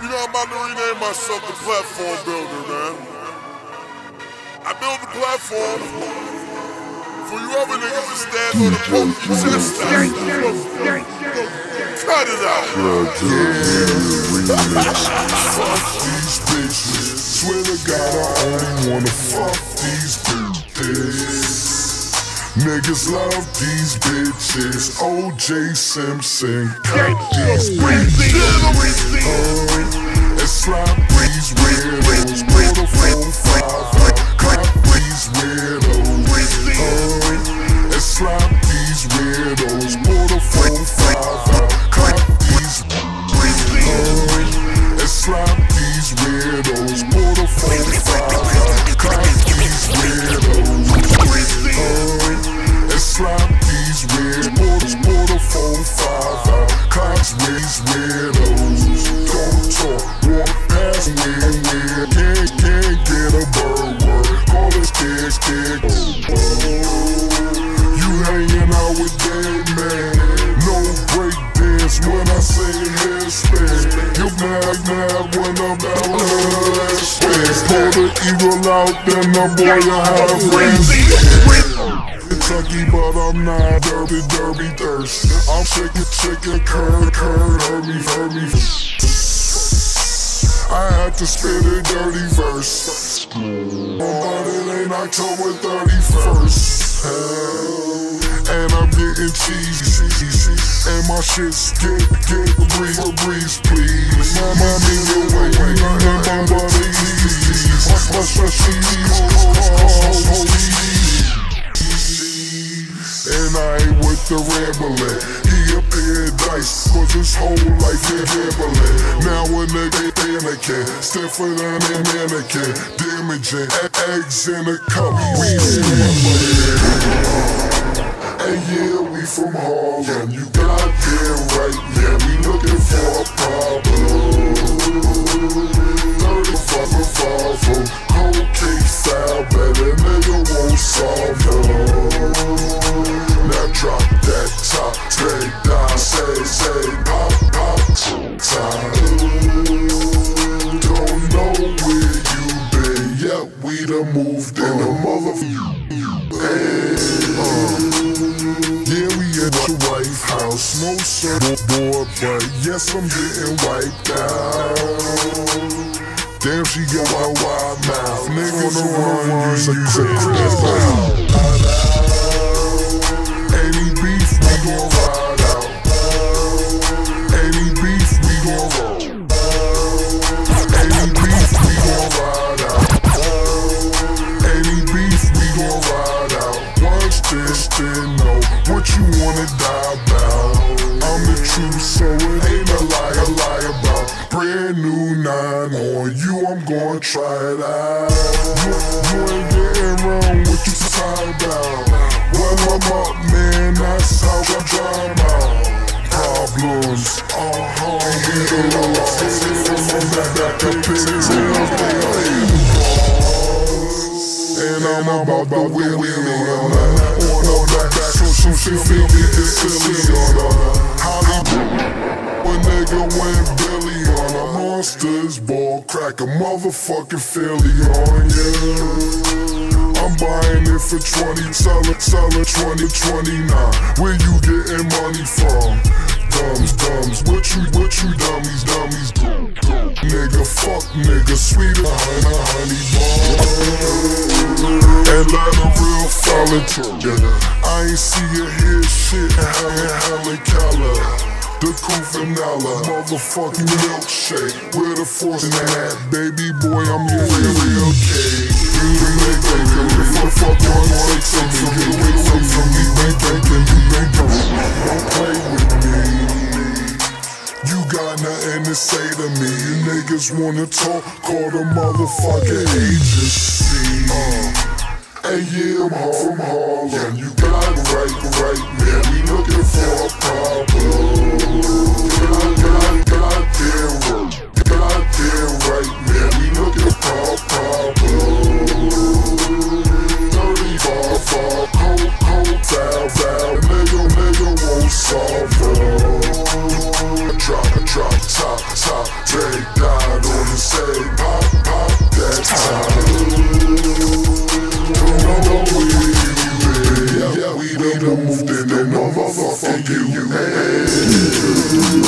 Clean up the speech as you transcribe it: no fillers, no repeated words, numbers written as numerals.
You know I'm about to rename myself the Platform Builder, man. I build the platform for you other niggas to stand on and poke your chest out. Cut it out. Fuck these bitches. Swear to God I only wanna fuck these bitches. Niggas love these bitches. O.J. Simpson cut these bitches. And slap these weirdos. Pull the 4-5 clap these weirdos. And slap these weirdos. Pull the 4-5 clap these weirdos. And slap these weirdos. Pull the 4-5 clap these weirdos. And slap these weirdos. Pull the 4-5 claps these weirdos. Don't talk, walk past weird. Can't get a bird word. Call it scared. You hanging out with dead man. No break dance when I say head spin. You mad when I'm out of spin. Pull the eagle out, then the boy I have friends. Kentucky, but I'm not derby thirst. I'm chicken, curd, hurt me. I had to spit a dirty verse. But it ain't October 31st. And I'm getting cheesy. And my shit's get breeze, please. Mommy, away, my body. And I ain't with the rambling. He a paradise, cause his whole life is gambling. Now a nigga panicking, stiffer than a mannequin. Damaging, eggs in a cup, we scrambling. And yeah, we from Harlem. You goddamn right, yeah, we looking for a problem. 35 cocaine foul, but a nigga won't solve no. Now drop that top, take down, say, pop, time. Don't know where you been, yet we done moved in the motherfucker. Yeah, we at your White House, no surfboard, but yes, I'm getting wiped out. Damn, she got a wild mouth. Niggas wanna use a crib. Any beef, we gon' ride out. Any beef, we gon' roll. Any beef, we gon' ride out. Any beef, we gon' ride out. Watch this, then know what you wanna die about. I'm the truth, so it ain't a lie about. Brand new 9 on you, I'm gon' try it out. You ain't getting wrong what you tired about. Well, I'm up, man, that's how I drive out. Problems, hit a loss. Back up and I'm about to wheelie on that back, so she feel me get silly on her. When nigga went Billy on her. Monsters ball, crack a motherfucking Philly on, yeah. I'm buying it for 20, sell it 2029. Where you getting money from? Dumbs, what you dummies do? Nigga, fuck nigga, sweeter than a honey bun. And let a real fella talk. I ain't see you hear shit, hella color. The cool vanilla, motherfucking milkshake. Where the force in that, baby boy, I'm your real cake. The fuck on take from me, get away from me, don't play with me. You got nothing to say to me. You niggas wanna talk, call the motherfucking agency. And yeah, I'm from Harlem. You got it right, man. We looking for a problem. Goddamn right, man. We looking for a problem. 35 cold foul. Nigga won't solve no. Drop top, take down. on and say, pop, pop that time. Come on with me, yeah, we done moved in that motherfucking UK.